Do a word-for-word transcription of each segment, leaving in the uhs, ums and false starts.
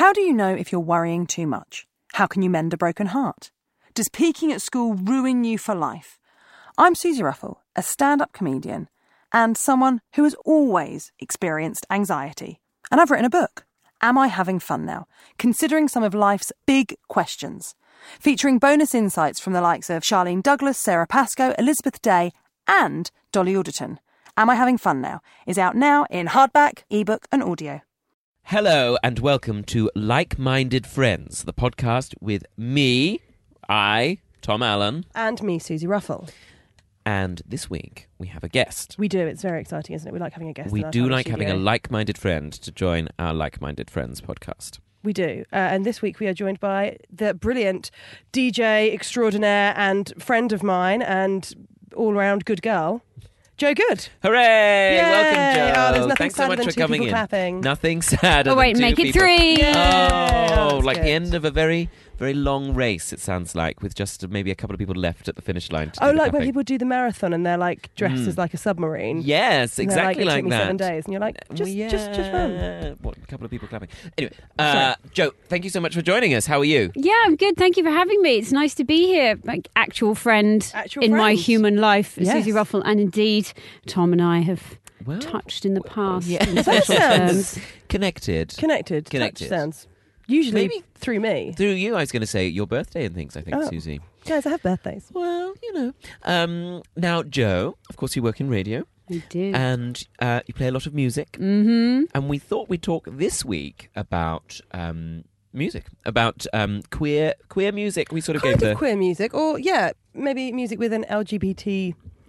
How do you know if you're worrying too much? How can you mend a broken heart? Does peaking at school ruin you for life? I'm Susie Ruffle, a stand-up comedian and someone who has always experienced anxiety. And I've written a book, Am I Having Fun Now? Considering some of life's big questions, featuring bonus insights from the likes of Charlene Douglas, Sarah Pascoe, Elizabeth Day and Dolly Alderton. Am I Having Fun Now is out now in hardback, ebook and audio. Hello and welcome to Like-Minded Friends, the podcast with me, I, Tom Allen. And me, Susie Ruffle. And this week we have a guest. We do. It's very exciting, isn't it? We like having a guest. We in our do kind of like having a studio. like-minded friend to join our Like-Minded Friends podcast. We do. Uh, and this week we are joined by the brilliant D J extraordinaire and friend of mine and all-round good girl, Joe Good. Hooray! Yay! Welcome, Joe. Oh, there's nothing Thanks so sadder much than for two coming people in. clapping. Nothing sadder Oh, wait, than two make it people. three. Yeah, Oh, that's like good. the end of a very, very long race, it sounds like, with just maybe a couple of people left at the finish line. To Oh, do the like when clapping. people do the marathon and they're like dressed Mm. as like a submarine. Yes, And they're exactly like, it like, took me that. seven days. And you're like, just, yeah. just, just run. What, a couple of people clapping. Anyway, uh, Joe, thank you so much for joining us. How are you? Yeah, I'm good. Thank you for having me. It's nice to be here. Like actual friend Actual in my friend. human life, Yes. Susie Ruffle, and indeed Tom and I have Well, touched in the past. yeah. in social Sounds- terms. Connected. Connected. Connected. Touchstones. Usually Maybe- through me. Through you, I was going to say your birthday and things, I think, Oh. Susie. Guys, I have birthdays. Well, you know. Um, now, Joe, of course, you work in radio I do. and uh, you play a lot of music. mm-hmm. And we thought we'd talk this week about um, music, about um, queer queer music. We sort of Kind gave of the, queer music. Or, yeah, maybe music with an L G B T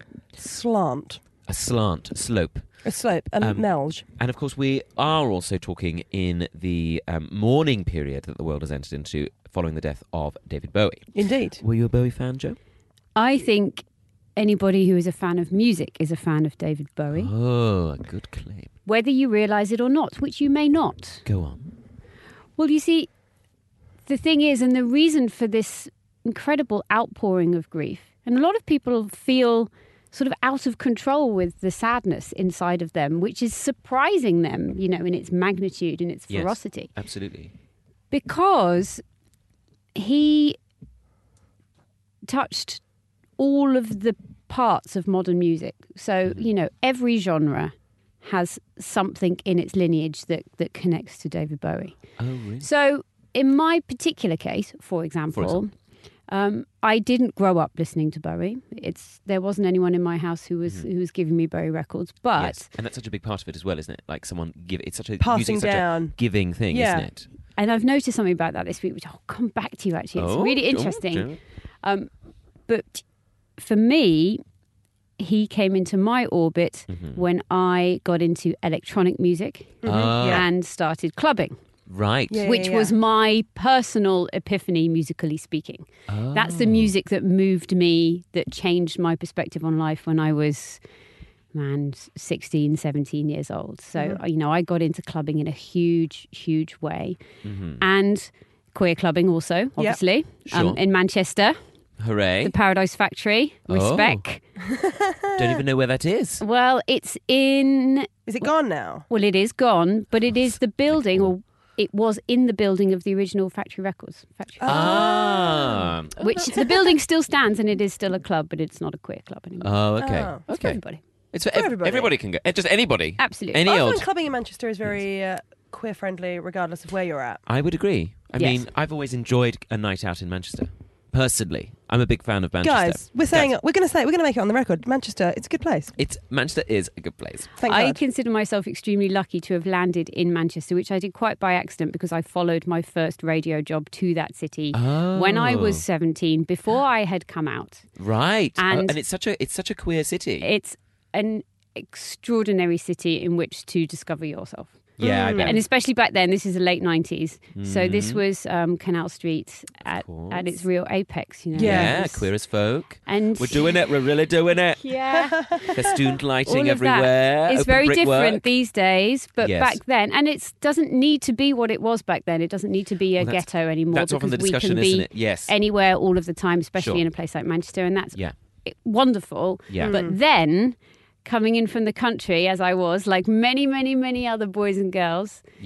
slant. a slant, a slope. A slope. A Um, melge. And of course, we are also talking in the um, mourning period that the world has entered into following the death of David Bowie. Indeed. Were you a Bowie fan, Joe? I think anybody who is a fan of music is a fan of David Bowie, Oh, a good claim. whether you realise it or not, which you may not. Go on. Well, you see, the thing is, and the reason for this incredible outpouring of grief, and a lot of people feel sort of out of control with the sadness inside of them, which is surprising them, you know, in its magnitude and its Yes. ferocity. Absolutely. Because he touched all of the parts of modern music. So, you know, every genre has something in its lineage that, that connects to David Bowie. Oh, really? So, in my particular case, for example, example. Um, I didn't grow up listening to Bowie. It's there wasn't anyone in my house who was Mm-hmm. who was giving me Bowie records. But Yes. And that's such a big part of it as well, isn't it? Like someone give it's such a Passing music's such down. a giving thing, Yeah. isn't it? and I've noticed something about that this week, which I'll come back to you. Actually, it's Oh, really oh, interesting. Joe. Um, but for me, he came into my orbit Mm-hmm. when I got into electronic music Ah, Yeah. and started clubbing, right. Yeah. which was my personal epiphany, musically speaking. That's the Oh. music that moved me, that changed my perspective on life when I was, man, sixteen, seventeen years old. So, Mhm. you know, I got into clubbing in a huge, huge way. Mhm. And queer clubbing also, obviously, Sure. um, in Manchester, Hooray. the Paradise Factory, Oh. respect. Don't even know where that is. Well, it's in, Is it gone now? well, it is gone, but it is the building, or it was in the building of the original Factory Records. Factory Oh. Ah. Which the building still stands and it is still a club, but it's not a queer club anymore. Oh, okay. Oh. It's for Okay. everybody. It's for, For ev- everybody. everybody can go. eh, Just anybody. Absolutely. Any I old. find clubbing in Manchester is very uh, queer friendly, regardless of where you're at. I would agree. I Yes. mean, I've always enjoyed a night out in Manchester. Personally, I'm a big fan of Manchester. Guys, we're saying Guys, we're going to say we're going to make it on the record. Manchester, it's a good place. it's Manchester is a good place. Thank I God. consider myself extremely lucky to have landed in Manchester, which I did quite by accident because I followed my first radio job to that city Oh. when I was seventeen, before I had come out. right, Oh, And- and it's such a it's such a queer city. It's an extraordinary city in which to discover yourself. yeah, I Mm. bet. And especially back then, this is the late nineties. So this Mhm. was um, Canal Street at, course. at its real apex, you know. Yeah. yeah, It was- queer as folk. And We're doing it. We're really doing it. Yeah. Festooned lighting All of that. everywhere. It's open very brickwork. different these days, but Yes. back then, and it doesn't need to be what it was back then. It doesn't need to be a Well, that's- ghetto anymore. That's often the because discussion, we can isn't be it? Yes. anywhere all of the time, especially Sure. in a place like Manchester, and that's Yeah. wonderful. Yeah. But then, coming in from the country, as I was, like many, many, many other boys and girls, Yeah.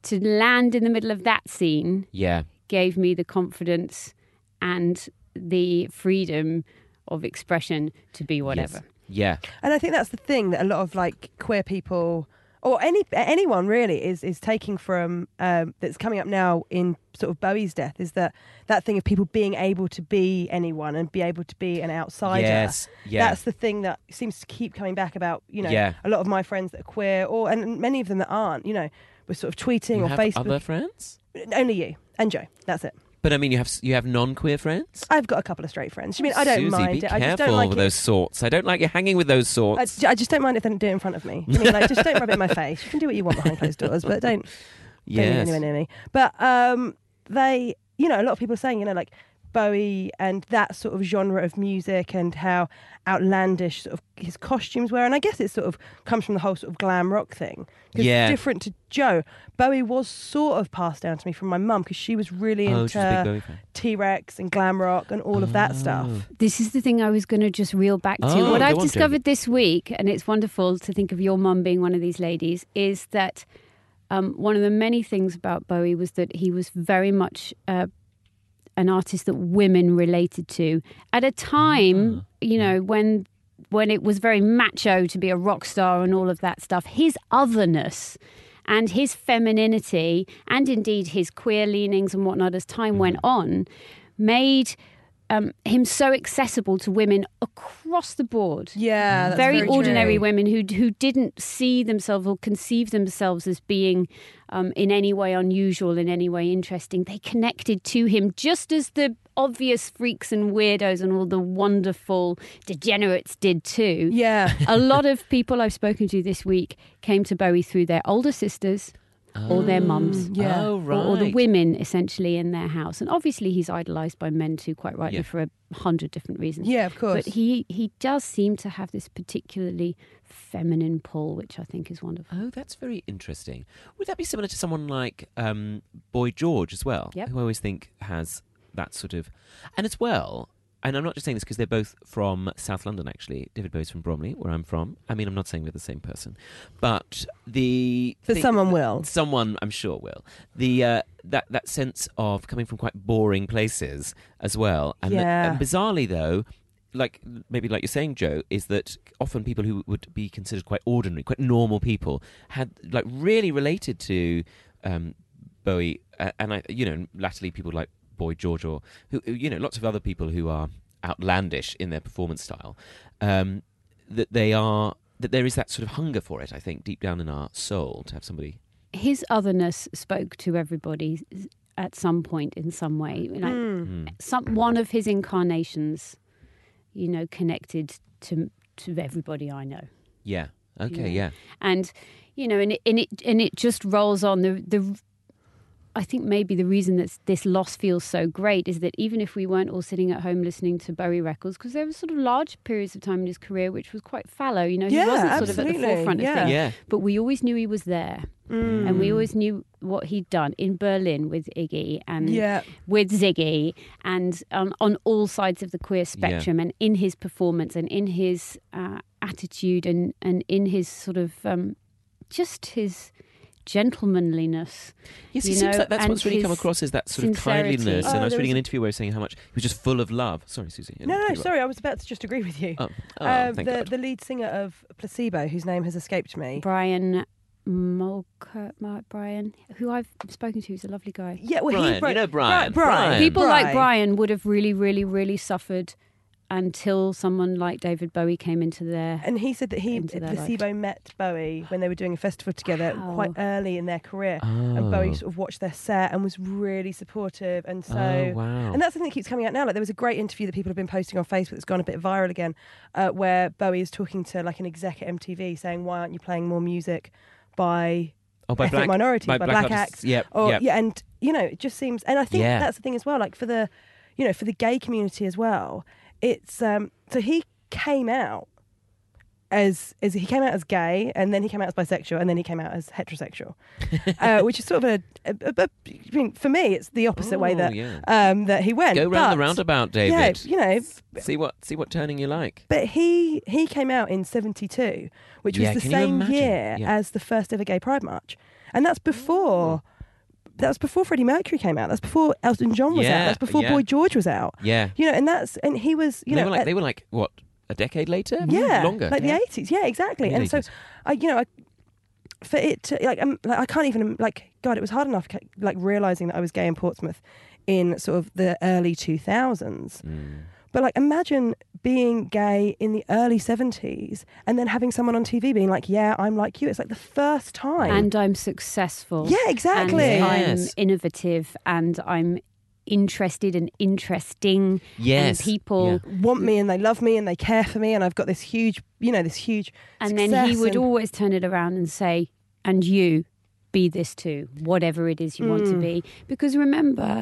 to land in the middle of that scene Yeah. gave me the confidence and the freedom of expression to be whatever. Yes. Yeah. And I think that's the thing that a lot of like queer people or any anyone really is is taking from um, that's coming up now in sort of Bowie's death is that that thing of people being able to be anyone and be able to be an outsider. Yes. Yeah. That's the thing that seems to keep coming back about, you know, Yeah. a lot of my friends that are queer or and many of them that aren't, you know, we're sort of tweeting You or have Facebook. other friends? Only you and Joe. That's it. But I mean, you have you have non-queer friends? I've got a couple of straight friends. I mean, I don't Susie, mind be it. I just careful don't like with it. those sorts. I don't like you hanging with those I, sorts. I just don't mind if they don't do it in front of me. I mean, like, just don't rub it in my face. You can do what you want behind closed doors, but don't, don't leave Yes. anywhere near me. But um, they, you know, a lot of people are saying, you know, like Bowie and that sort of genre of music and how outlandish sort of his costumes were. And I guess it sort of comes from the whole sort of glam rock thing. 'Cause Yeah. different to Joe, Bowie was sort of passed down to me from my mum because she was really Oh, she's a big into Bowie fan. T-Rex and glam rock and all of that Oh. stuff. This is the thing I was going to just reel back to. Oh, what go I've on, discovered this week, and it's wonderful to think of your mum being one of these ladies, is that um, one of the many things about Bowie was that he was very much uh, an artist that women related to at a time, Ah. you know, when when it was very macho to be a rock star and all of that stuff. His otherness and his femininity, and indeed his queer leanings and whatnot, as time went on, made um, him so accessible to women across the board. Yeah, that's very, very ordinary true. women who who didn't see themselves or conceive themselves as being um, in any way unusual, in any way interesting. They connected to him just as the obvious freaks and weirdos and all the wonderful degenerates did too. Yeah. A lot of people I've spoken to this week came to Bowie through their older sisters or their mums. Yeah. Oh, right. Or, or the women essentially in their house. And obviously he's idolised by men too, quite rightly, Yeah. for a hundred different reasons. Yeah, of course. But he, he does seem to have this particularly feminine pull, which I think is wonderful. Oh, that's very interesting. Would that be similar to someone like um, Boy George as well? Yep. Who I always think has that sort of... And as well... And I'm not just saying this because they're both from South London, actually. David Bowie's from Bromley, where I'm from. I mean, I'm not saying we're the same person. But the... But thing- someone will. Someone, I'm sure, will. The uh, that, that sense of coming from quite boring places as well. And, Yeah. and bizarrely, though, like maybe like you're saying, Joe, is that often people who would be considered quite ordinary, quite normal people, had like really related to um, Bowie. Uh, and, I, you know, latterly people like Boy George or who, who, you know, lots of other people who are outlandish in their performance style, um, that they are, that there is that sort of hunger for it, I think, deep down in our soul to have somebody. His otherness spoke to everybody at some point in some way. Like Mm. some one of his incarnations, you know, connected to to everybody I know. Yeah. Okay. know. Yeah. And you know, and it, and it and it just rolls on. The the I think maybe the reason that this loss feels so great is that even if we weren't all sitting at home listening to Bowie records, because there were sort of large periods of time in his career which was quite fallow, you know, he Yeah, wasn't sort of at the absolutely, forefront yeah. of things. Yeah. But we always knew he was there. Mm. And we always knew what he'd done in Berlin with Iggy and Yeah. with Ziggy and um, on all sides of the queer spectrum, and in his performance and in his uh, attitude and, and in his sort of um, just his gentlemanliness. Yes, you it seems know, like that's and what's really come his across is that sort of sincerity. kindliness. Oh, and I was there reading was an a- interview where he was saying how much he was just full of love. Sorry, Susie. I didn't No, no, interrupt. sorry, I was about to just agree with you. Oh, oh Um, thank the, God. the lead singer of Placebo, whose name has escaped me. Brian Mulker, Mark Brian, who I've spoken to, is a lovely guy. Yeah, well, Brian, he wrote, you know Brian. Bri- Brian. Brian. People like Brian. Brian would have really, really, really suffered until someone like David Bowie came into their... And he said that he, Into their life. Placebo met Bowie when they were doing a festival together Wow. quite early in their career. Oh. And Bowie sort of watched their set and was really supportive. And so, Oh, wow. and that's something that keeps coming out now. Like there was a great interview that people have been posting on Facebook that's gone a bit viral again, uh, where Bowie is talking to like an exec at M T V saying, "Why aren't you playing more music by Oh, by ethnic black minorities, by, black, artists. acts?" Yep, Or yep. yeah, and you know, it just seems, and I think Yeah. that's the thing as well. Like for the, you know, for the gay community as well. It's um. So he came out as as he came out as gay, and then he came out as bisexual, and then he came out as heterosexual, uh, which is sort of a, a, a, a. I mean, for me, it's the opposite way Oh, that yeah. um that he went. Go round the But, roundabout, Yeah, David. you know. See what see what turning you like. But he he came out in seventy-two, which was Yeah, the can you same imagine? year Yeah. as the first ever gay pride march, and that's before that was before Freddie Mercury came out. That's before Elton John was Yeah, out. That's before yeah. Boy George was out. Yeah. You know, and that's and he was. You they know, were like at- they were like what a decade later, yeah, longer, like yeah. the eighties. Yeah, exactly. And so, Mid-eighties. I, you know, I, for it to like, um, like, I can't even like. God, it was hard enough like realizing that I was gay in Portsmouth in sort of the early two thousands. Mm. But like, imagine being gay in the early seventies and then having someone on T V being like, "Yeah, I'm like you." It's like the first time. And I'm successful. yeah, exactly. And Yes. I'm innovative and I'm interested and interesting. Yes. And people. Yeah. Want me and they love me and they care for me and I've got this huge, you know, this huge. And then he success would and- always turn it around and say, and you be this too, whatever it is you want Mm. to be. Because remember,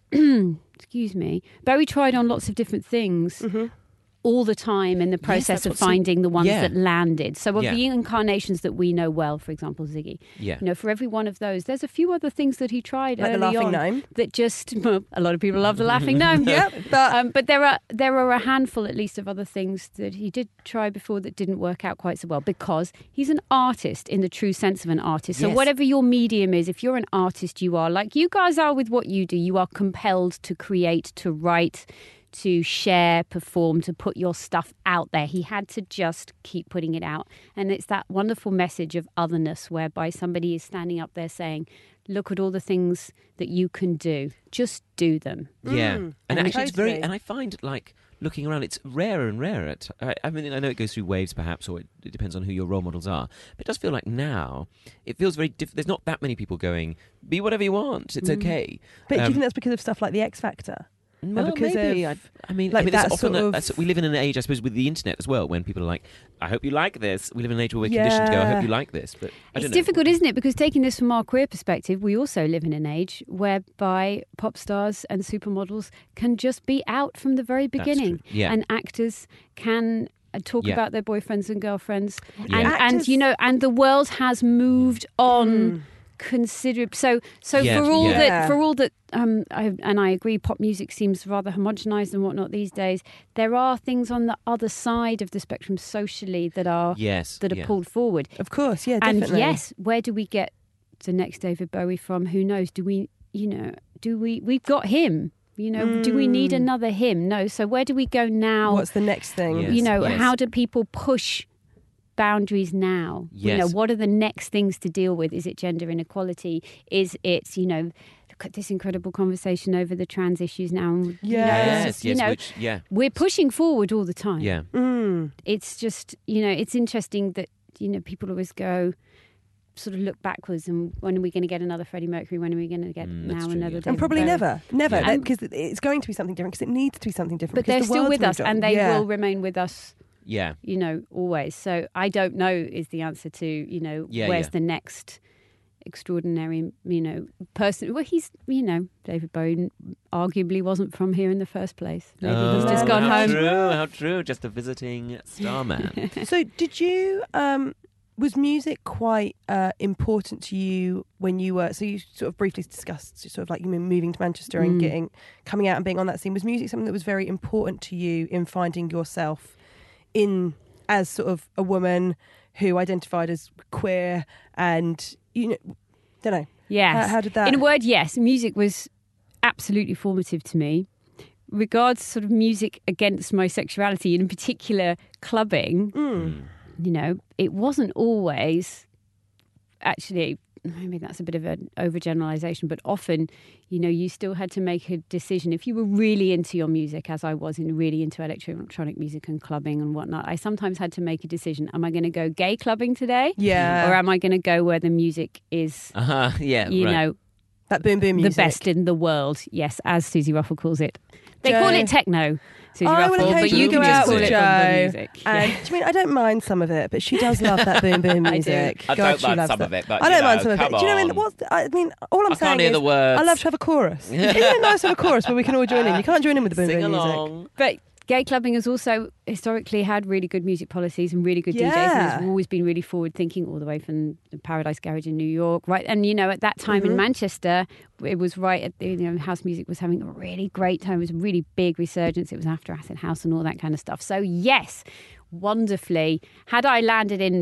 excuse me, Bowie tried on lots of different things Mhm. all the time in the process that's of what's so- finding the ones yeah. that landed. So of Yeah. the incarnations that we know well, for example, Ziggy, Yeah. you know, for every one of those, there's a few other things that he tried Like the early laughing on gnome. that just, well, a lot of people love the laughing gnome. Yep, but Um, but there are there are a handful, at least, of other things that he did try before that didn't work out quite so well because he's an artist in the true sense of an artist. So Yes. whatever your medium is, if you're an artist, you are like you guys are with what you do. You are compelled to create, to write, to share, perform, to put your stuff out there. He had to just keep putting it out, and it's that wonderful message of otherness, whereby somebody is standing up there saying, "Look at all the things that you can do. Just do them." Yeah, Mm, and actually, it's very. totally. And I find like looking around, it's rarer and rarer. At, I, I mean, I know it goes through waves, perhaps, or it, it depends on who your role models are. But it does feel like now it feels very. Diff- there's not that many people going, "Be whatever you want. It's Mm. okay." but do you Um, think that's because of stuff like the X Factor? Well, because maybe. of, I, I mean, like, I mean, there's that often sort a, of- that's- we live in an age, I suppose, with the internet as well, when people are like, "I hope you like this." We live in an age where we're conditioned to go, "I Yeah. hope you like this." But I It's don't know. difficult, isn't it? Because taking this from our queer perspective, we also live in an age whereby pop stars and supermodels can just be out from the very That's beginning. true. Yeah. And actors can uh, talk Yeah. about their boyfriends and girlfriends. Yeah. And, and, Actors- you know, and the world has moved on. Mm. Considerable. So, so Yeah, for all yeah. that, for all that, um, I, and I agree, pop music seems rather homogenized and whatnot these days. There are things on the other side of the spectrum socially that are Yes. that are yeah. pulled forward. Of course, yeah, And definitely. yes, where do we get the next David Bowie from? Who knows? Do we, you know, do we? We've got him. You know, do we need Mm. another him? No. So where do we go now? What's the next thing? Yes, you know, yes. how do people push boundaries now? You know, Yes. what are the next things to deal with? Is it gender inequality? Is it, you know, look at this incredible conversation over the trans issues now. And, you know, it's Yes, just, yes, you know, which, yeah, we're pushing forward all the time. yeah. Mm. It's just, you know, it's interesting that, you know, people always go, sort of look backwards and when are we going to get another Freddie Mercury? When are we going to get Mm, that's now true, another yeah. David And probably Bowie? never, never, Yeah. because it's going to be something different. Because it needs to be something different. But because they're the still world's with us moved on. and they Yeah. will remain with us, Yeah. you know, always. So I don't know is the answer to, you know, Yeah, where's yeah. the next extraordinary, you know, person. Well, he's, you know, David Bowie arguably wasn't from here in the first place. Maybe he's Oh, just gone how home. True, how true. Just a visiting starman. So, did you? Um, was music quite uh, important to you when you were? So you sort of briefly discussed sort of like you moving to Manchester and Mm. getting coming out and being on that scene. Was music something that was very important to you in finding yourself in as sort of a woman who identified as queer and you know, don't know. Yes. How, how did that? In a word, yes. Music was absolutely formative to me. Regards sort of music against my sexuality, and in particular clubbing, Mm. you know, it wasn't always actually, maybe that's a bit of an overgeneralization, but often, you know, you still had to make a decision. If you were really into your music, as I was, and really into electronic music and clubbing and whatnot, I sometimes had to make a decision. Am I going to go gay clubbing today? Yeah. Or am I going to go where the music is, Uh-huh, yeah, you right. know, that boom boom music. the best in the world? Yes, as Susie Ruffle calls it. They Joe. call it techno, Susie I will Ruffle, but occasionally you go can out just call with it Joe, boom music. And Yeah. do you mean I don't mind some of it, but she does love that boom boom I do. music. I God, don't she mind loves some that. of it, but, I you don't mind know, some of it. come Do you know what I mean? on. What's the, I mean, all I'm I saying can't hear is the words. I love to have a chorus. Isn't it nice to have a chorus where we can all join in? You can't join in with the boom Sing boom music. along. But gay clubbing has also historically had really good music policies and really good D Js, and Yeah. it's always been really forward thinking, all the way from the Paradise Garage in New York, right? And you know, at that time Mhm. in Manchester, it was right at the, you know, house music was having a really great time. It was a really big resurgence. It was after Acid House and all that kind of stuff. So yes, wonderfully, had I landed in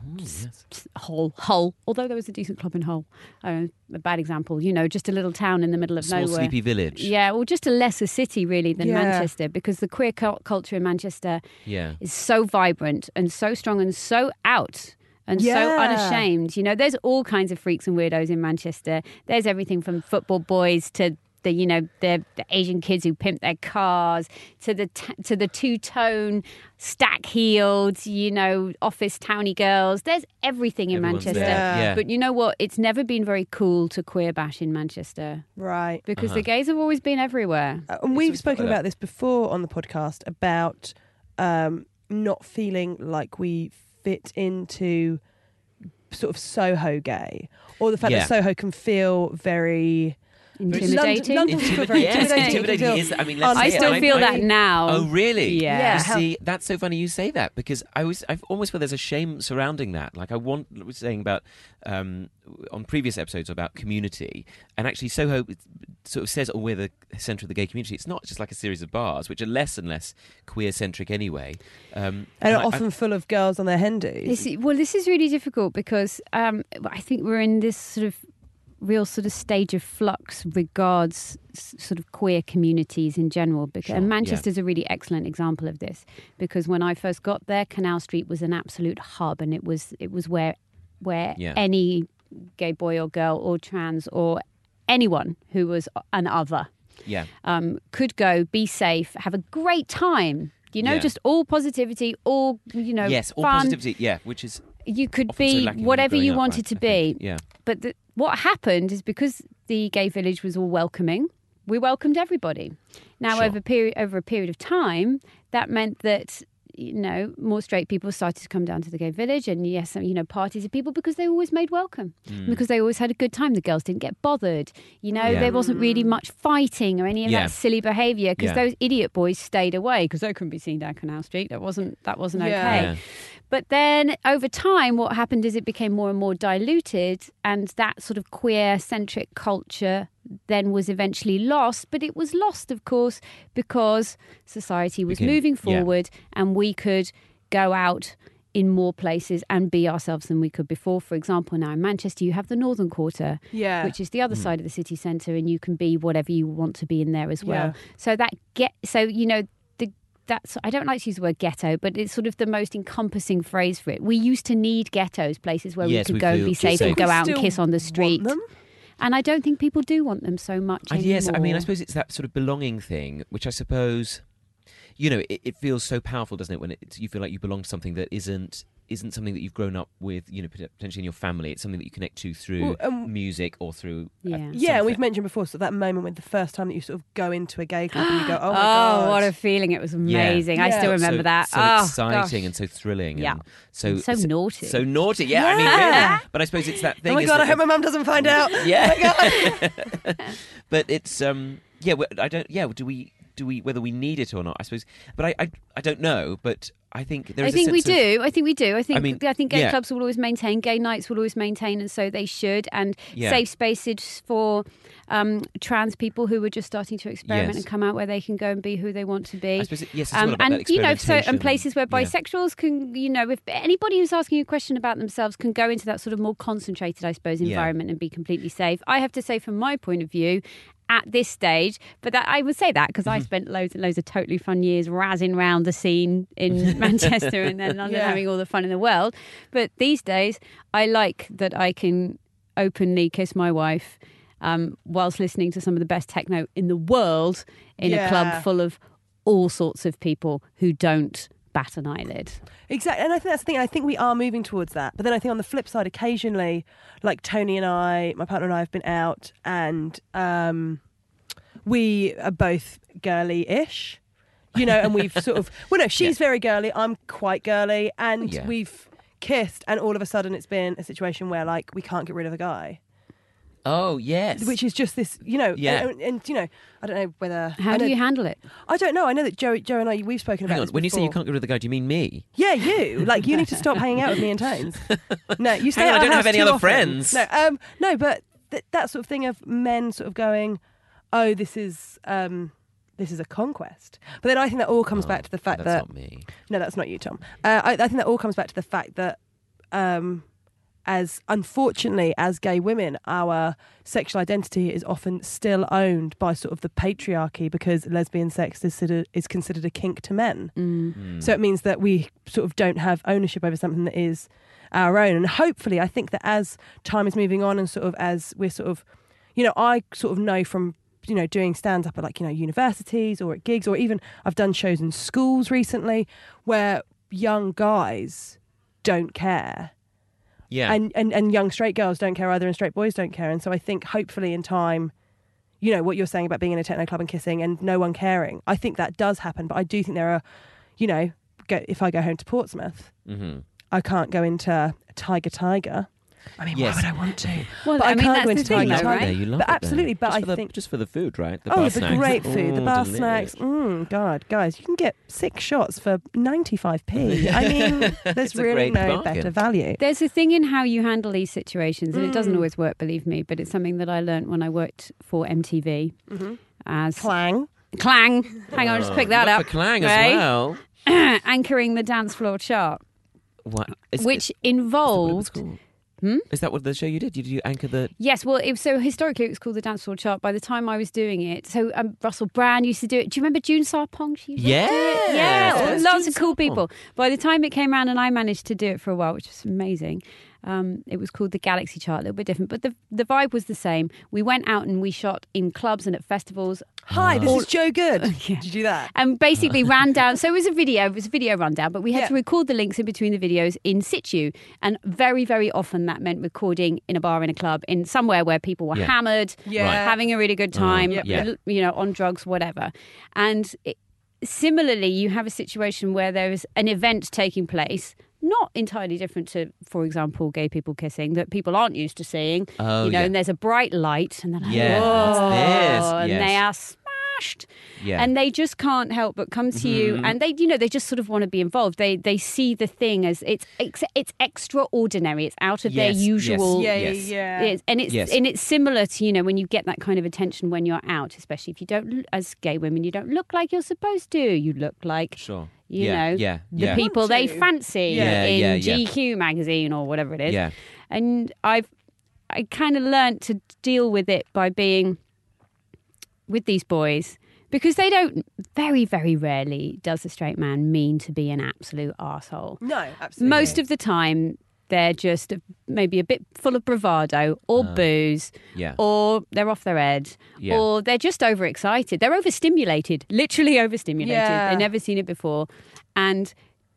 Oh, yes. Hull, Hull. Although there was a decent club in Hull, uh, a bad example. You know, just a little town in the middle of Small nowhere. sleepy village. Yeah, well, just a lesser city really than Yeah. Manchester, because the queer cul- culture in Manchester Yeah. is so vibrant and so strong and so out and so Yeah. unashamed. You know, there's all kinds of freaks and weirdos in Manchester. There's everything from football boys to the, you know, the, the Asian kids who pimp their cars, to the t- to the two-tone, stack-heeled, you know, office towny girls. There's everything in Everyone's Manchester. there. Yeah. But you know what? It's never been very cool to queer bash in Manchester Right. because Uh-huh. the gays have always been everywhere. Uh, and we've always spoken like about that. this before on the podcast about um, not feeling like we fit into sort of Soho gay, or the fact Yeah. that Soho can feel very Intimidating. London, London can feel very Yes, intimidating. intimidating It can is. feel I mean, let's un- I say it. still I- feel I- that now. Oh, really? Yeah. Yeah. You How- see, that's so funny you say that, because I was, I almost feel there's a shame surrounding that. Like I want, I was saying about um, on previous episodes about community, and actually Soho sort of says, "Oh, we're the centre of the gay community." It's not just like a series of bars, which are less and less queer centric anyway, um, and I- I- often full of girls on their hendies. This, well, this is really difficult because um, I think we're in this sort of real sort of stage of flux regards s- sort of queer communities in general. Because, Sure, and yeah. Manchester's a really excellent example of this, because when I first got there, Canal Street was an absolute hub, and it was it was where where Yeah. any gay boy or girl or trans or anyone who was an other yeah, um, could go, be safe, have a great time. You know, Yeah. just all positivity, all, you know, yes, all fun. positivity, yeah, which is You could often so be lacking when whatever you're you growing up, wanted I- to I be. think. Yeah, But the, what happened is because the gay village was all welcoming, we welcomed everybody. Now, Sure. over period over a period of time, that meant that, you know, more straight people started to come down to the gay village, and yes, you know, parties of people, because they were always made welcome, Mm. because they always had a good time. The girls didn't get bothered. You know, Yeah. there wasn't really much fighting or any of Yeah. that silly behaviour, because Yeah. those idiot boys stayed away because they couldn't be seen down Canal Street. That wasn't that wasn't Yeah. okay. Yeah. But then over time, what happened is it became more and more diluted, and that sort of queer centric culture then was eventually lost. But it was lost, of course, because society was Became- moving yeah. forward and we could go out in more places and be ourselves than we could before. For example, now in Manchester, you have the Northern Quarter, yeah. which is the other side of the city centre, and you can be whatever you want to be in there as well. Yeah. So that get so you know the that's I don't like to use the word ghetto, but it's sort of the most encompassing phrase for it. We used to need ghettos, places where Yes, we we could go and feel be safe safe. and go We out and still kiss on the want street. them. And I don't think people do want them so much Uh, anymore. yes, I mean, I suppose it's that sort of belonging thing, which I suppose, you know, it, it feels so powerful, doesn't it, when it's, you feel like you belong to something that isn't isn't something that you've grown up with, you know, potentially in your family. It's something that you connect to through Well, um, music or through uh, Yeah. Yeah, and something. we've mentioned before, so that moment when the first time that you sort of go into a gay club and you go, oh Oh, my God. what a feeling! It was amazing. I Yeah. still So- remember that. So oh, exciting gosh. and so thrilling. Yeah. And so And so naughty. So naughty. Yeah, I mean, Yeah. really. But I suppose it's that thing. Oh my isn't God, I it, hope of- my mum doesn't find out. Yeah. But it's um yeah, well, I don't yeah, do we do we whether we need it or not, I suppose. But I I, I don't know, but I think there I is think a we sense of, do. I think we do. I think I mean, I think gay yeah. clubs will always maintain, gay nights will always maintain, and so they should. And Yeah. safe spaces for um, trans people who are just starting to experiment Yes. and come out where they can go and be who they want to be. I suppose it, yes, it's Um, all about and that you know, so experimentation and places where yeah. bisexuals can, you know, if anybody who's asking a question about themselves can go into that sort of more concentrated, I suppose, Yeah. environment and be completely safe. I have to say, from my point of view, at this stage, but that I would say that because I spent loads and loads of totally fun years razzing round the scene in Manchester and then London, Yeah. having all the fun in the world. But these days, I like that I can openly kiss my wife um, whilst listening to some of the best techno in the world in Yeah. a club full of all sorts of people who don't bat an eyelid. Exactly, and I think that's the thing. I think we are moving towards that. But then I think on the flip side, occasionally, like Tony and I, my partner and I have been out, and um, we are both girly-ish, you know, and we've sort of, well, no, she's very girly, I'm quite girly, and Yeah. we've kissed, and all of a sudden it's been a situation where, like, we can't get rid of the guy. Oh yes. Which is just this, you know, Yeah. and, and, you know, I don't know whether How I do know- you handle it? I don't know. I know that Joe, Joe and I, we've spoken about Hang on, this when you say you before. can't get rid of the guy, do you mean me? Yeah, you. Like, you need to stop hanging out with me and Tones. No, you stay Hang on, at I our don't have house any too other often. friends. No, um, no, but th- that sort of thing of men sort of going, oh, this is um, this is a conquest. But then I think that all comes Oh, back to the fact that's that not me. no, that's not you, Tom. Uh, I, I think that all comes back to the fact that um, as unfortunately, as gay women, our sexual identity is often still owned by sort of the patriarchy because lesbian sex is considered, is considered a kink to men. Mm. Mm. So it means that we sort of don't have ownership over something that is our own. And hopefully, I think that as time is moving on and sort of as we're sort of, you know, I sort of know from, you know, doing stand-up at like, you know, universities or at gigs, or even I've done shows in schools recently where young guys don't care. Yeah. And, and and young straight girls don't care either, and straight boys don't care. And so I think hopefully in time, you know, what you're saying about being in a techno club and kissing and no one caring, I think that does happen. But I do think there are, you know, go, if I go home to Portsmouth, Mm-hmm. I can't go into Tiger Tiger. I mean, Yes. why would I want to? Well, But I I mean, can't that's go the into thing, Tiger though, Tiger. right? There, you love But it absolutely, there. but Just I for the, think- just for the food, right? The Oh, bar the snacks. great food, the Oh, bar delish. snacks. Mm, God, guys, you can get six shots for ninety-five p. I mean, there's It's a really great no bargain. better value. There's a thing in how you handle these situations, and it doesn't Mm. always work, believe me, but it's something that I learnt when I worked for M T V Mm-hmm. as Clang. Clang. Hang on, just Oh, pick that look up. for Clang Right? as well. Anchoring the dance floor chart, What? Is, which is, is that what it was involved. called? Hmm? Is that what the show you did? Did you anchor the? Yes, well, it was, so historically it was called the dance floor chart. By the time I was doing it, so um, Russell Brand used to do it. Do you remember June Sarpong? She used to do it. Yes, Yeah, yes, lots June of cool Sarpong. people. By the time it came around and I managed to do it for a while, which was amazing, um, it was called the Galaxy Chart, a little bit different, but the the vibe was the same. We went out and we shot in clubs and at festivals. Hi, this Oh. is Joe Good. Yeah. Did you do that? And basically ran down. So it was a video. It was a video rundown, but we had Yeah. to record the links in between the videos in situ. And very, very often that meant recording in a bar, in a club, in somewhere where people were Yeah. hammered, Yeah. Right. having a really good time, Yep. Yeah. you know, on drugs, whatever. And it, similarly, you have a situation where there is an event taking place. Not entirely different to, for example, gay people kissing that people aren't used to seeing. Oh, you know, yeah. and there's a bright light, and they're like, Yeah, "Whoa," what's this? and Yes. they are smashed. Yeah. And they just can't help but come to you, Mhm. and they, you know, they just sort of want to be involved. They they see the thing as it's it's, it's extraordinary. It's out of Yes, their yes. usual. Yeah, Yes. yeah. It's, and it's Yes. and it's similar to, you know, when you get that kind of attention when you're out, especially if you don't, as gay women, you don't look like you're supposed to. You look like, Sure. you yeah. know, Yeah. the yeah. people they Want to. fancy Yeah, in yeah, yeah. G Q magazine or whatever it is. Yeah. And I've I kind of learnt to deal with it by being with these boys, because they don't, very, very rarely does a straight man mean to be an absolute arsehole. No, absolutely. Most of the time, they're just maybe a bit full of bravado or Uh, booze, Yeah. or they're off their head, Yeah. or they're just overexcited. They're overstimulated, literally overstimulated. Yeah. They've never seen it before. And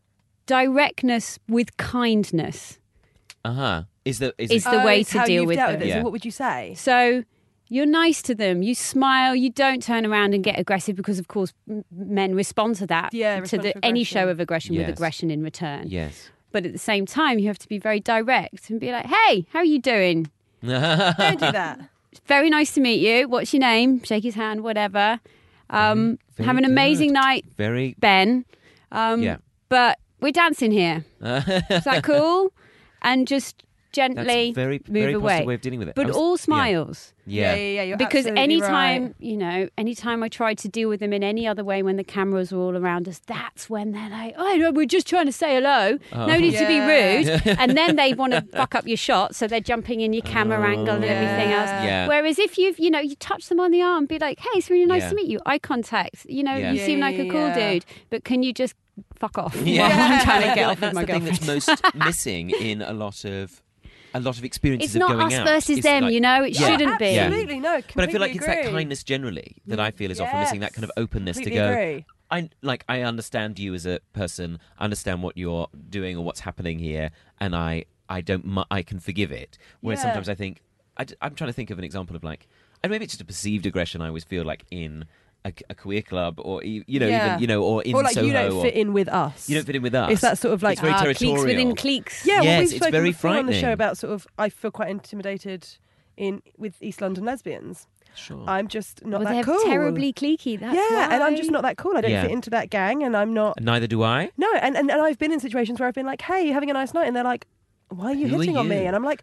directness with kindness Uh huh. Is the is, is it, the Oh, way it's to how deal you've with dealt them. it. Yeah. So what would you say? So you're nice to them. You smile. You don't turn around and get aggressive, because, of course, m- men respond to that. Yeah, to respond the, to any aggression. show of aggression Yes. with aggression in return. yes. But at the same time, you have to be very direct and be like, "Hey, how are you doing? Don't do that. Very nice to meet you. What's your name?" Shake his hand, whatever. Um, very have an amazing good. night, Very. Ben. Um, Yeah. But we're dancing here. Is that cool? And just gently That's very move very away. positive way of dealing with it. I But was- all smiles. Yeah. yeah, yeah. You're Because absolutely anytime, right. you know, anytime I tried to deal with them in any other way when the cameras were all around us, that's when they're like, "Oh, no, we're just trying to say hello. Oh. No need to be Yeah. rude." And then they want to fuck up your shot, so they're jumping in your camera Oh. angle and everything else. Yeah. Whereas if you've, you know, you touch them on the arm, be like, "Hey, it's really nice Yeah. to meet you." Eye contact. You know, Yeah. you Yeah, seem like a yeah, cool yeah. dude, but can you just fuck off? Yeah. While I'm trying to I get feel off like with my that's the thing girlfriend. that's most missing in a lot of a lot of experiences It's of not going us out. versus It's them, like- you know. It Yeah. shouldn't be. Yeah. Absolutely, no. But I feel like completely it's that agree. kindness generally that I feel is often missing, that kind of openness to Completely go, agree. I like I understand you as a person, understand what you're doing or what's happening here, and I I don't mu- I can forgive it. Whereas Yeah. sometimes I think I, am trying to think of an example of like, and maybe it's just a perceived aggression I always feel like in a, a queer club, or e- you know Yeah. even you know or in Or like Soho, you don't or, fit in with us. you don't fit in with us. It's that sort of like It's very Ah, territorial. cliques within cliques. Yeah, well, Yes, we've it's spoken very before on the show frightening. about sort of I feel quite intimidated in with East London lesbians. Sure. I'm just not Well, that they're cool. terribly cliquey. That's yeah, and I'm why. just not that cool. I don't Yeah. fit into that gang, and I'm not. Neither do I. No, and, and and I've been in situations where I've been like, "Hey, you having a nice night?" and they're like, "Why are you Who are hitting on me?" you? And I'm like,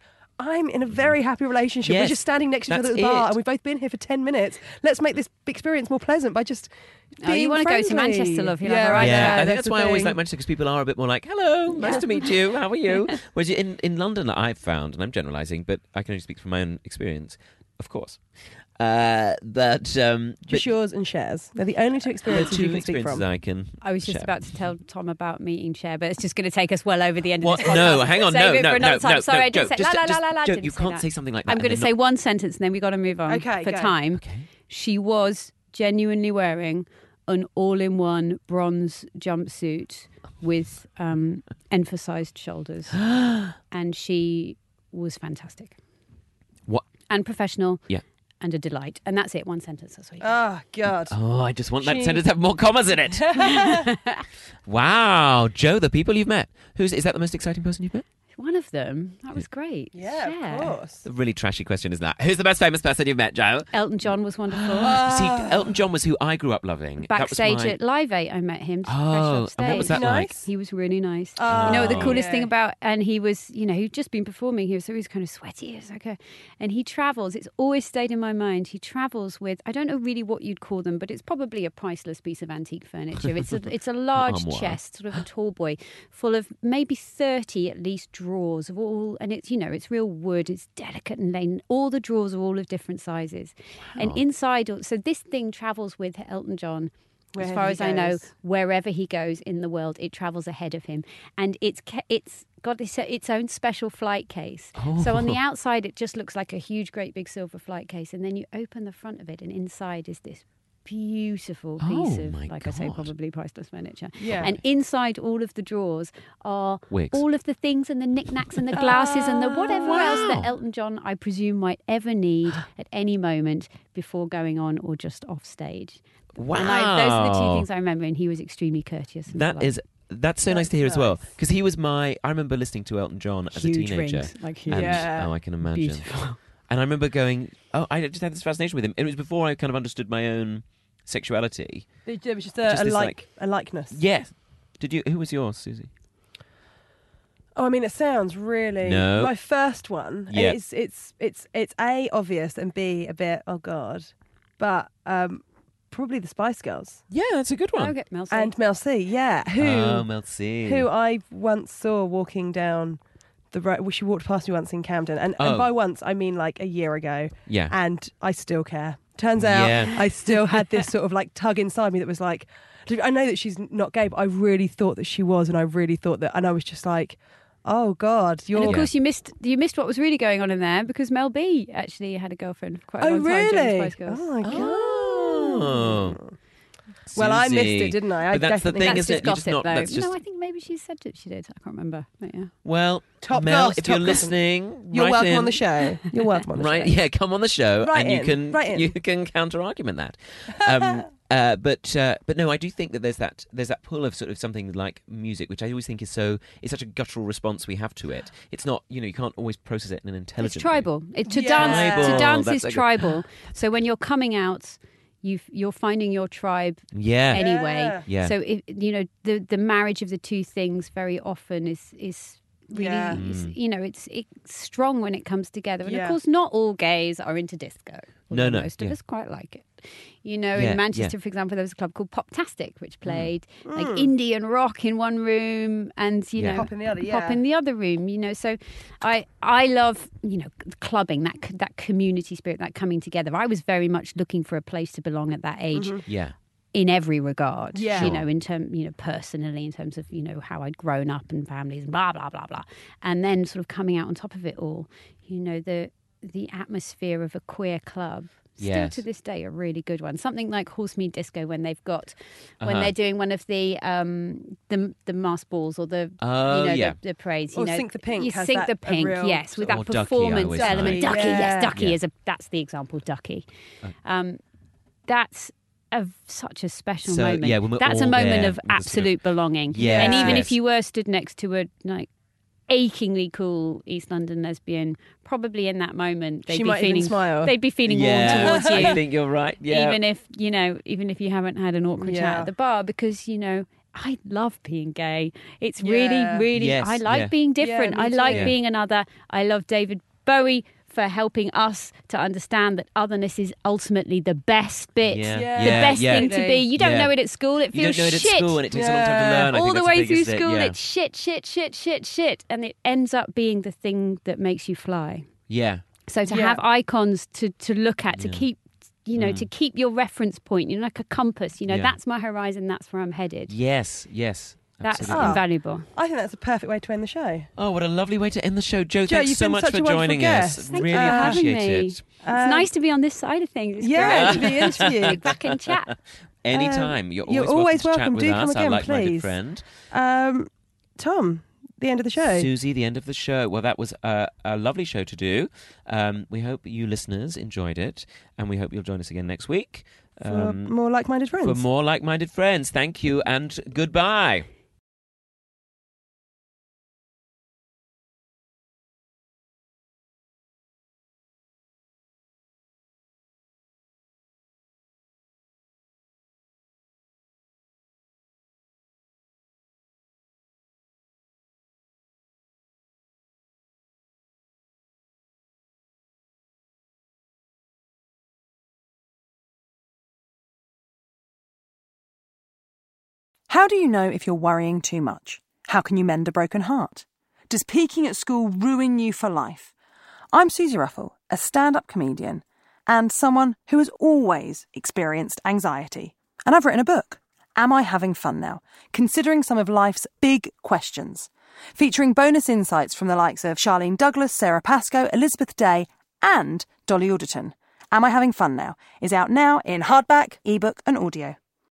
I'm in a very happy relationship. Yes, We're just standing next to each other at that's the bar, it. and we've both been here for ten minutes. Let's make this experience more pleasant by just Oh, being you want to go to friendly. Manchester, love? You're Yeah, like, all right, right. Yeah, Yeah, I think that's that's the why I always thing. like Manchester, because people are a bit more like, hello, nice to meet you, how are you? Whereas in, in London, I've found, and I'm generalising, but I can only speak from my own experience, of course, uh, that um, Just but yours and Cher's. They're the only two the experiences two you can speak experiences from. I can I was just share. about to tell Tom about meeting Cher, but it's just going to take us well over the end What? of this podcast. No, hang on, Save no, it no, for another no, time. no, Sorry, no, I didn't Joe, say just, la la just, la la la. Joe, didn't you say can't that. say something like that. I'm going to and say then one sentence, and then we got to move on Okay, for go. time. not- Okay. She was genuinely wearing an all-in-one bronze jumpsuit with um, emphasized shoulders, and she was fantastic What? and professional. Yeah. And a delight. And that's it. One sentence. That's what you Oh, God. Oh, I just want that She- sentence to have more commas in it. Wow, Joe, the people you've met. Who's is that the most exciting person you've met? One of them. That was great. Yeah, Cher. of course. A really trashy question, isn't that? Who's the most famous person you've met, Joe? Elton John was wonderful. See, Elton John was who I grew up loving. Backstage that was my... at Live Eight, I met him. fresh Oh, off and what was stage. that like? Nice. He was really nice. Oh, You know, the coolest yeah. thing about, and he was, you know, he'd just been performing here, so he was kind of sweaty. It was like a, and he travels. It's always stayed in my mind. He travels with, I don't know really what you'd call them, but it's probably a priceless piece of antique furniture. It's a, it's a large Armoire. chest, sort of a tall boy, full of maybe thirty at least drawers of all, and it's, you know, it's real wood. It's delicate and laden. All the drawers are all of different sizes, and inside. So this thing travels with Elton John. As Wherever far he as I know, goes. wherever he goes in the world, it travels ahead of him, and it's ca- it's got its, its own special flight case. So on the outside, it just looks like a huge, great big silver flight case, and then you open the front of it, and inside is this beautiful piece Oh, of, my like I say, God. probably priceless furniture. Yeah. And inside all of the drawers are Wigs. all of the things and the knickknacks and the glasses and the whatever else Wow. that Elton John, I presume, might ever need at any moment before going on or just off stage. Wow. And I, those are the two things I remember, and he was extremely courteous. And That polite. is that's so nice to hear That's as well, nice. because he was my. I remember listening to Elton John as huge a teenager. rings, like huge. And, Yeah. Oh, I can imagine. Beautiful. And I remember going, oh, I just had this fascination with him. It was before I kind of understood my own sexuality. It was just a, Just a this, like like- a likeness. Yes. Did you? Who was yours, Susie? Oh, I mean, it sounds really. No. My first one. Yeah. It's it's it's it's A, obvious, and B, a bit. Oh God, but um, probably the Spice Girls Yeah, that's a good one. Okay, Mel C. and Mel C. Yeah, who Oh, Mel C. who I once saw walking down the road. Well, she walked past me once in Camden, and, Oh. and by once I mean like a year ago. Yeah. And I still care. Turns out Yeah. I still had this sort of like tug inside me that was like, I know that she's not gay, but I really thought that she was, and I really thought that, and I was just like, oh God, you're. And of Yeah. course, you missed you missed what was really going on in there because Mel B actually had a girlfriend for quite a Oh long time during the really? Spice Girls. Oh my God. Oh. Well, I missed Susie. it, didn't I? I But that's the definitely- thing, That's isn't it? just You just gossip, not- though. that's just- No, I think maybe she said that she did. I can't remember. But yeah. Well, Top Mel, goss, if top you're gossip. listening, You're write welcome in. on the show. You're welcome on the Right, show. yeah, come on the show, Write and you in, can write in. you can counter argument that. Um, uh, but uh, but no, I do think that there's that there's that pull of sort of something like music, which I always think is so it's such a guttural response we have to it. It's not, you know, you can't always process it in an It's intelligent way. tribal. It, to Yeah. dance, to Tribal, dance that's is a good- tribal. So when you're coming out, you you're finding your tribe Yeah, anyway. Yeah. yeah. So it, you know the the marriage of the two things very often is is really Yeah. is, Mm. you know it's it's strong when it comes together. And Yeah. of course, not all gays are into disco. No, although no, most of yeah. us quite like it. You know, Yeah, in Manchester, yeah. for example, there was a club called Poptastic, which played like Mm. indie and rock in one room, and you Yeah. know, Pop in the other, yeah. pop in the other room. You know, so I I love you know clubbing, that that community spirit, that coming together. I was very much looking for a place to belong at that age. Mm-hmm. yeah. In every regard, Yeah. you Sure. know, in term, you know, personally, in terms of you know how I'd grown up and families and blah blah blah blah, and then sort of coming out on top of it all, you know, the the atmosphere of a queer club. Still Yes. to this day, a really good one. Something like Horsemead Disco when they've got when Uh-huh. they're doing one of the um the the mass balls or the Oh, you know yeah. the, the parades. You Or know, Sink the Pink You has sink that- the a pink, real yes, with Or that Ducky, I performance always element. like. Ducky, Yeah. yes, Ducky Yeah. is a that's the example. Ducky, Uh. um, that's. A, such a special So, moment. yeah, when we're That's a all moment there of with the sort of- absolute belonging. Yes, and even yes. if you were stood next to a like achingly cool East London lesbian, probably in that moment they'd She be might even feeling smile. they'd be feeling yeah. warm towards you. I think you're right. Yeah. Even if you know, even if you haven't had an awkward chat Yeah. at the bar, because you know, I love being gay. It's Yeah. really, really. Yes, I like yeah. being different. Yeah, me I like too. Yeah. being another. I love David Bowie for helping us to understand that otherness is ultimately the best bit, Yeah. Yeah. the Yeah, best yeah. thing to be. You don't Yeah. know it at school. It You feels don't know it shit. at school, and it takes a long time to Yeah. learn. I All think the that's way the through biggest bit, school, yeah. it's shit, shit, shit, shit, shit, and it ends up being the thing that makes you fly. Yeah. So to Yeah. have icons to, to look at, to Yeah. keep, you know, Mm. to keep your reference point, you know, like a compass, you know, Yeah. that's my horizon, that's where I'm headed. Yes, yes. That's Absolutely. Ah. invaluable. I think that's a perfect way to end the show. Oh, what a lovely way to end the show. Jo, Jo, thanks you've so been much such for a wonderful joining guest. us. Thank really you for having appreciate me. it. It's Um, nice to be on this side of things. It's Yeah, great. to be interviewed. Back and chat. Anytime. Um, you're you're always, always welcome welcome. to Do chat come with us, again, our like-minded please. friend. Um, Tom, the end of the show. Susie, the end of the show. Well, that was a, a lovely show to do. Um, we hope you listeners enjoyed it, and we hope you'll join us again next week. For Um, more like-minded friends. for more like-minded friends. Thank you, and goodbye. How do you know if you're worrying too much? How can you mend a broken heart? Does peaking at school ruin you for life? I'm Susie Ruffle, a stand-up comedian and someone who has always experienced anxiety. And I've written a book, Am I Having Fun Now? Considering some of life's big questions. Featuring bonus insights from the likes of Charlene Douglas, Sarah Pascoe, Elizabeth Day and Dolly Alderton. Am I Having Fun Now? Is out now in hardback, ebook and audio.